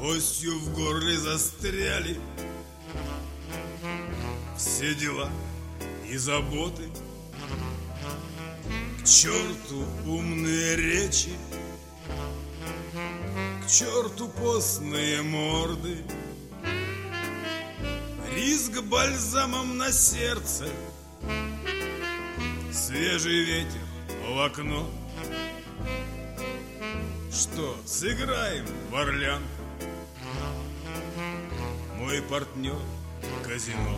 Осью в горле застряли все дела и заботы. К черту умные речи, к черту постные морды. Риск бальзамом на сердце, свежий ветер в окно. Что, сыграем в орлянку? Мой партнер — казино.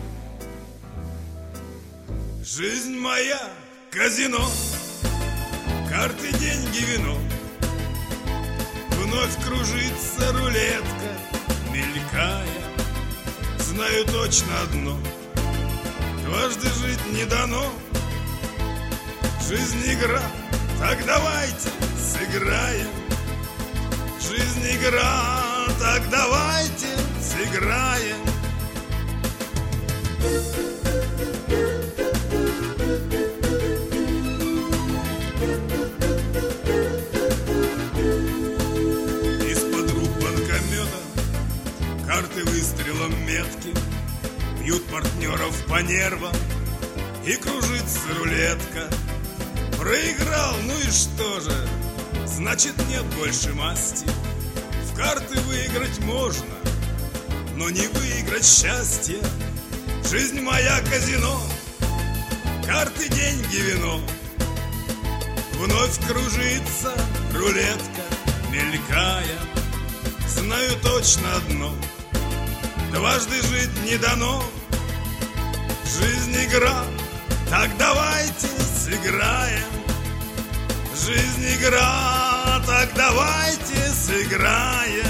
Жизнь моя — казино. Карты, деньги, вино. Вновь кружится рулетка, мелькая. Знаю точно одно: дважды жить не дано. Жизнь игра, так давайте сыграем. Жизнь игра, так давайте сыграем. Из-под рук банкомета карты выстрелом метки бьют партнеров по нервам, и кружится рулетка. Проиграл, ну и что же? Значит, нет больше масти. В карты выиграть можно, но не выиграть счастье. Жизнь моя — казино. Карты, деньги, вино. Вновь кружится рулетка, мелькая. Знаю точно одно: дважды жить не дано. Жизнь игра, так давайте сыграем. Жизнь игра, так давайте сыграем.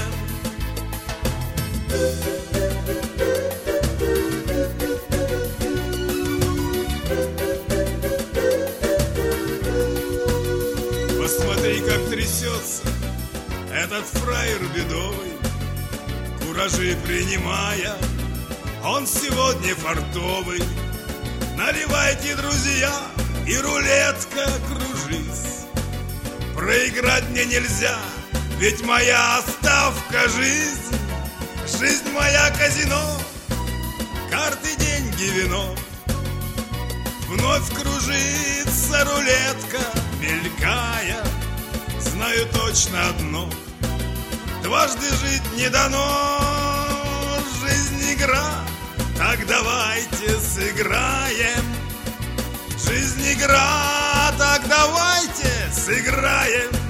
Посмотри, как трясется этот фраер бедовый, куражи принимая. Он сегодня фартовый. Наливайте, друзья, и рулетка кружись. Проиграть мне нельзя, ведь моя ставка — жизнь. Жизнь моя — казино. Карты, деньги, вино. Вновь кружится рулетка, мелькая. Знаю точно одно: дважды жить не дано. Жизнь игра, так давайте сыграем. Жизнь игра, так давайте сыграем.